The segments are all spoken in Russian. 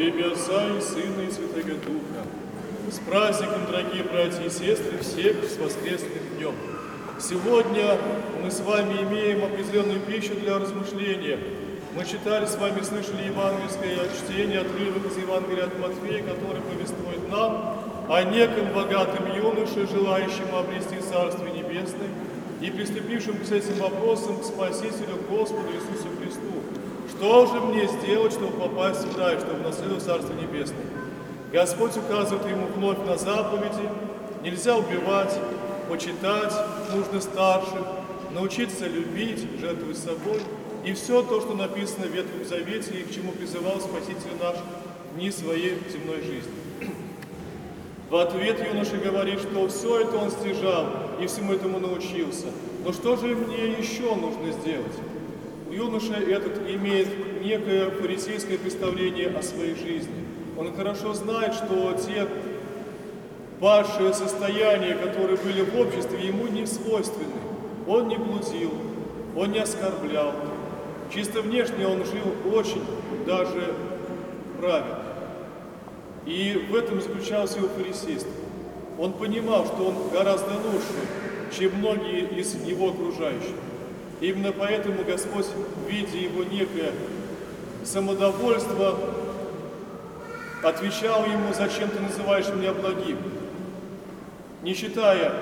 Во имя Отца и Сына и Святого Духа. С праздником, дорогие братья и сестры, всех с воскресным днем. Сегодня мы с вами имеем определенную пищу для размышления. Мы читали с вами, слышали евангельское чтение, отрывок из Евангелия от Матфея, который повествует нам о неком богатом юноше, желающем обрести Царствие Небесное и приступившем к этим вопросам к Спасителю Господу Иисусу Христу. Что же мне сделать, чтобы попасть в рай, чтобы наследовать Царство Небесное? Господь указывает ему вновь на заповеди: нельзя убивать, почитать нужно старших, научиться любить, жертвовать собой, и все то, что написано в Ветхом Завете и к чему призывал Спаситель наш в дни своей земной жизни. В ответ юноша говорит, что все это он стяжал и всему этому научился. Но что же мне еще нужно сделать? Юноша этот имеет некое фарисейское представление о своей жизни. Он хорошо знает, что те падшие состояния, которые были в обществе, ему не свойственны. Он не блудил, он не оскорблял. Чисто внешне он жил очень даже правильно. И в этом заключалось его фарисейство. Он понимал, что он гораздо лучше, чем многие из его окружающих. Именно поэтому Господь, видя его некое самодовольство, отвечал ему: «Зачем ты называешь меня благим?» Не считая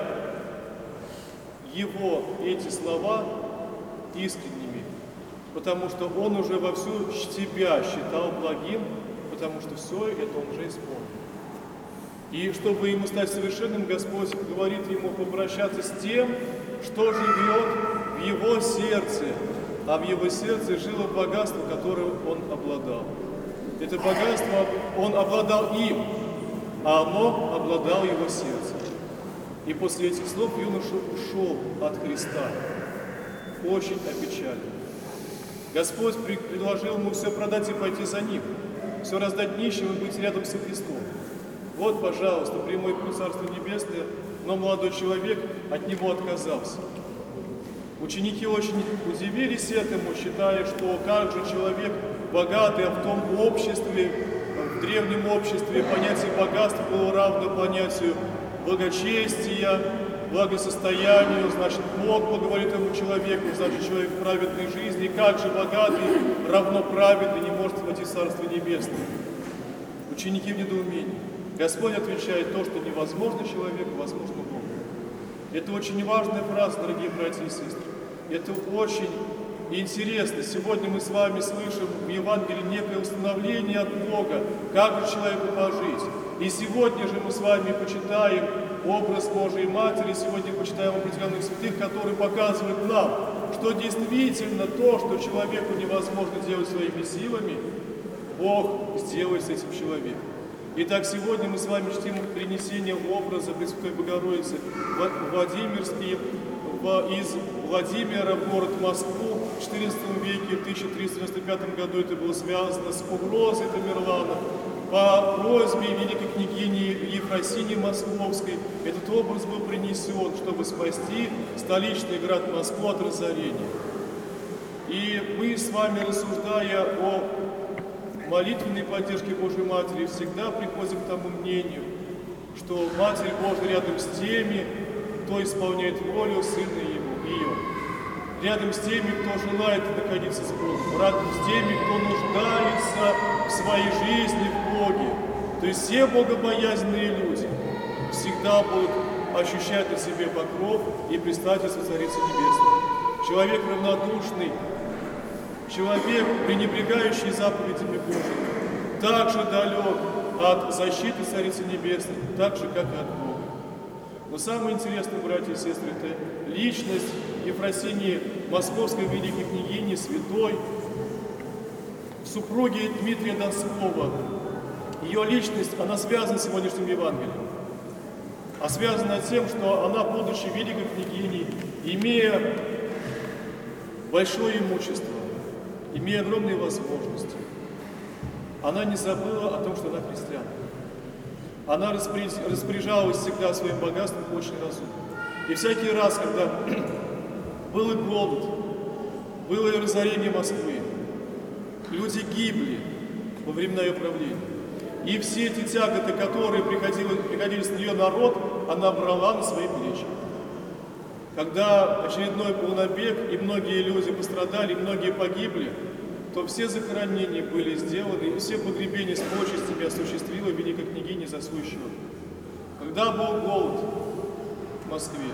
его эти слова искренними, потому что он уже вовсю себя считал благим, потому что все это он уже исполнил. И чтобы ему стать совершенным, Господь говорит ему попрощаться с тем, что живет в его сердце, а в его сердце жило богатство, которым он обладал. Это богатство он обладал им, а оно обладало его сердцем. И после этих слов юноша ушел от Христа, очень опечален. Господь предложил ему все продать и пойти за ним, все раздать нищим и быть рядом со Христом. Вот, пожалуйста, прямой путь Царства Небесное, но молодой человек от него отказался. Ученики очень удивились этому, считая, что как же человек богатый, а в том обществе, в древнем обществе, понятие богатства было равно понятию благочестия, благосостоянию, значит, Бог благоволит этому человеку, значит, человек праведной жизни, и как же богатый равно праведный не может войти в Царство Небесное? Ученики в недоумении. Господь отвечает: то, что невозможно человеку, возможно Богу. Это очень важная фраза, дорогие братья и сестры. Это очень интересно. Сегодня мы с вами слышим в Евангелии некое установление от Бога, как же человеку пожить. И сегодня же мы с вами почитаем образ Божией Матери, сегодня почитаем определенных святых, которые показывают нам, что действительно то, что человеку невозможно делать своими силами, Бог сделает с этим человеком. Итак, сегодня мы с вами чтим принесение образа Пресвятой Богородицы Владимирский из Владимира в город Москву в XIV веке, в 1395 году это было связано с угрозой Тамерлана. По просьбе великой княгини Ефросинии Московской этот образ был принесен, чтобы спасти столичный град Москву от разорения. И мы с вами, рассуждая о молитвенной поддержке Божьей Матери, всегда приходим к тому мнению, что Матерь Божия рядом с теми, кто исполняет волю Сына Ее, рядом с теми, кто желает находиться с Богом, рядом с теми, кто нуждается в своей жизни в Боге. То есть все богобоязненные люди всегда будут ощущать на себе покров и предстательство Царицы Небесной. Человек равнодушный, человек, пренебрегающий заповедями Божьими, так же далек от защиты Царицы Небесной, так же, как и от Бога. Но самое интересное, братья и сестры, это личность Ефросинии Московской великой княгини, святой, супруги Дмитрия Донского. Ее личность, она связана с сегодняшним Евангелием. А связана тем, что она, будучи великой княгиней, имея большое имущество, имея огромные возможности, она не забыла о том, что она христианка. Она распоряжалась всегда своим богатством очень разумно. И всякий раз, когда был и голод, было и разорение Москвы, люди гибли, во времена ее правления. И все эти тяготы, которые приходили с нее народ, она брала на свои плечи. Когда очередной был набег, и многие люди пострадали, и многие погибли, то все захоронения были сделаны, и все погребения с почестями осуществила великая княгиня за свой счет. Когда был голод в Москве,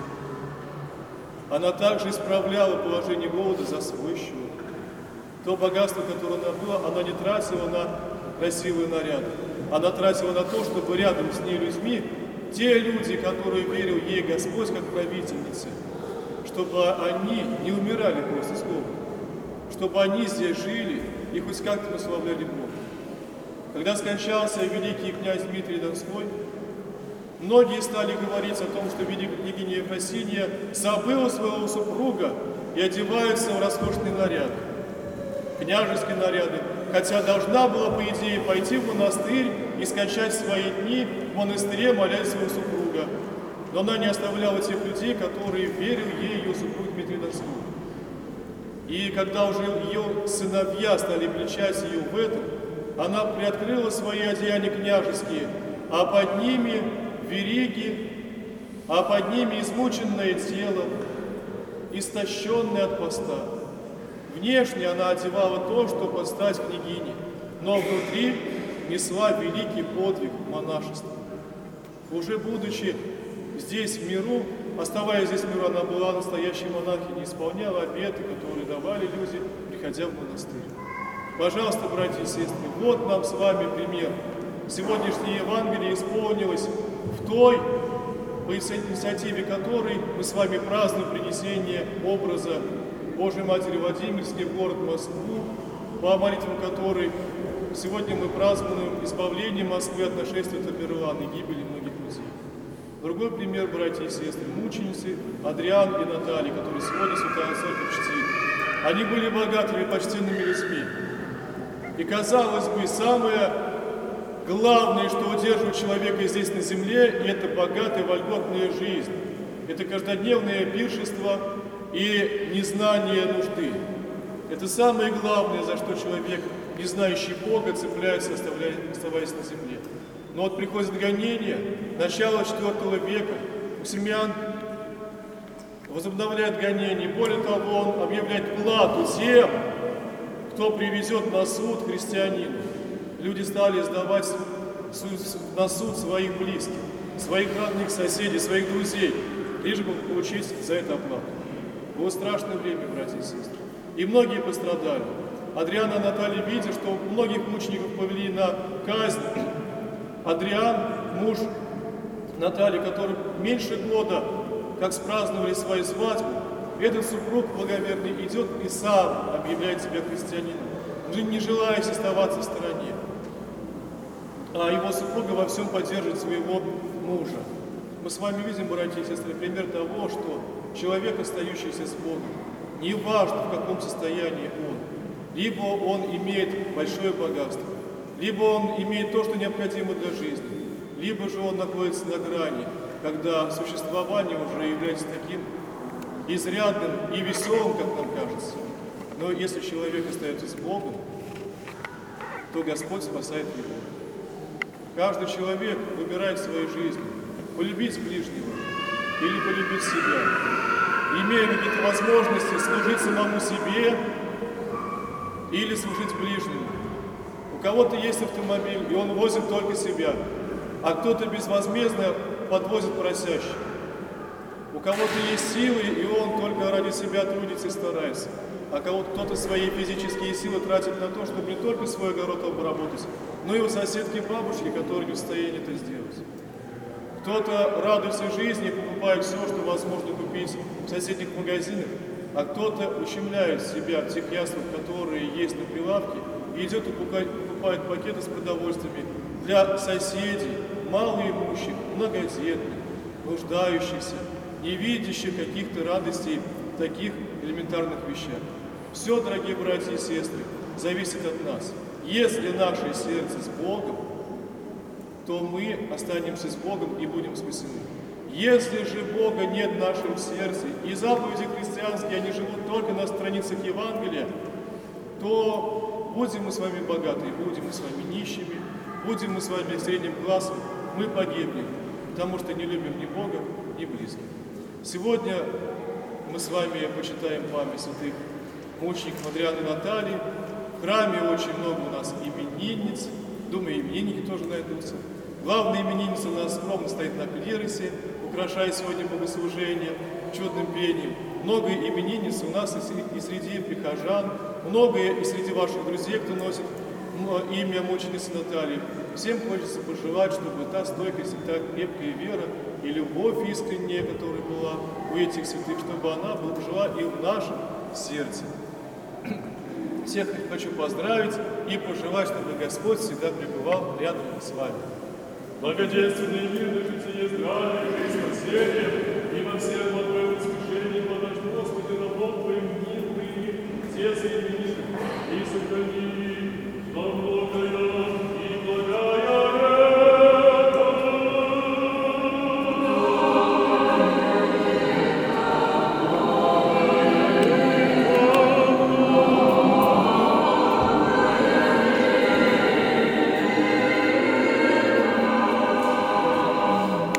она также исправляла положение голода за свой счет. То богатство, которое она была, она не тратила на красивые наряды. Она тратила на то, чтобы рядом с ней людьми, те люди, которые верил ей Господь как правительнице, чтобы они не умирали просто с голоду, чтобы они здесь жили и хоть как-то прославляли Бога. Когда скончался великий князь Дмитрий Донской, многие стали говорить о том, что великая княгиня Ефросинья забыла своего супруга и одевается в роскошные наряды, княжеские наряды, хотя должна была, по идее, пойти в монастырь и скончать свои дни в монастыре, молясь своего супруга. Но она не оставляла тех людей, которые верили ей, ее супруг Дмитрий Донской. И когда уже ее сыновья стали обличать ее в этом, она приоткрыла свои одеяния княжеские, а под ними вериги, а под ними измученное тело, истощенное от поста. Внешне она одевала то, чтобы стать княгиней, но внутри несла великий подвиг монашества. Уже будучи здесь в миру, оставаясь здесь в миру, она была настоящей монахиней, исполняла обеты, которые давали люди, приходя в монастырь. Пожалуйста, братья и сестры, вот нам с вами пример. Сегодняшнее Евангелие исполнилось в той, по инициативе которой мы с вами празднуем принесение образа Божьей Матери Владимирской в город Москву, по молитвам которой сегодня мы празднуем избавление Москвы от нашествия Тамерлана и гибели многих людей. Другой пример, братья и сестры, мученицы Адриан и Наталья, которые сегодня Святая Церковь чтит. Они были богатыми и почтенными людьми. И, казалось бы, самое главное, что удерживает человека здесь на земле, это богатая вольготная жизнь. Это каждодневное пиршество и незнание нужды. Это самое главное, за что человек, не знающий Бога, цепляется, оставаясь на земле. Но вот приходит гонение, начало IV века, Максимиан возобновляет гонение. Более того, он объявляет плату тем, кто привезет на суд христианина. Люди стали сдавать на суд своих близких, своих родных, соседей, своих друзей, лишь бы получить за это оплату. Было страшное время, братья и сестры. И многие пострадали. Адриан и Наталья, видя, что многих мучеников повели на казнь, Адриан, муж Натальи, который меньше года, как спраздновали свою свадьбу, этот супруг благоверный идет и сам объявляет себя христианином, уже не желая оставаться в стороне. А его супруга во всем поддерживает своего мужа. Мы с вами видим, братья и сестры, пример того, что человек, остающийся с Богом, неважно в каком состоянии он, либо он имеет большое богатство, либо он имеет то, что необходимо для жизни, либо же он находится на грани, когда существование уже является таким изрядным и веселым, как нам кажется. Но если человек остается с Богом, то Господь спасает его. Каждый человек выбирает в своей жизни полюбить ближнего или полюбить себя, имея какие-то возможности служить самому себе или служить ближнему. У кого-то есть автомобиль, и он возит только себя, а кто-то безвозмездно подвозит просящих. У кого-то есть силы, и он только ради себя трудится и старается. А кто-то свои физические силы тратит на то, чтобы не только свой огород обработать, но и у соседки бабушки, которые не в состоянии это сделать. Кто-то радуется жизни, покупает все, что возможно купить в соседних магазинах, а кто-то ущемляет себя в тех яствах, которые есть на прилавке, и идет и покупает пакеты с продовольствиями для соседей, малоимущих, многодетных, нуждающихся, не видящих каких-то радостей в таких элементарных вещах. Все, дорогие братья и сестры, зависит от нас. Если наше сердце с Богом, то мы останемся с Богом и будем спасены. Если же Бога нет в нашем сердце, и заповеди христианские, они живут только на страницах Евангелия, то будем мы с вами богатые, будем мы с вами нищими, будем мы с вами средним классом, мы погибнем, потому что не любим ни Бога, ни близких. Сегодня мы с вами почитаем память святых мучеников Адриана и Натальи. В храме очень много у нас именинниц, думаю, именинники тоже найдутся. Главная именинница у нас скромно стоит на клиросе, украшая сегодня богослужение чудным пением. Много именинниц у нас и среди прихожан, много и среди ваших друзей, кто носит имя мученицы Натальи. Всем хочется пожелать, чтобы та стойкость и та крепкая вера и любовь искренняя, которая была у этих святых, чтобы она жила и в нашем сердце. Всех хочу поздравить и пожелать, чтобы Господь всегда пребывал рядом с вами. Благоденственное мирное житие, здравие, жизнь, спасение, и во всем благое воскрешение, благодать Господи, рабом Твоим, мир, все соединишь и сохрани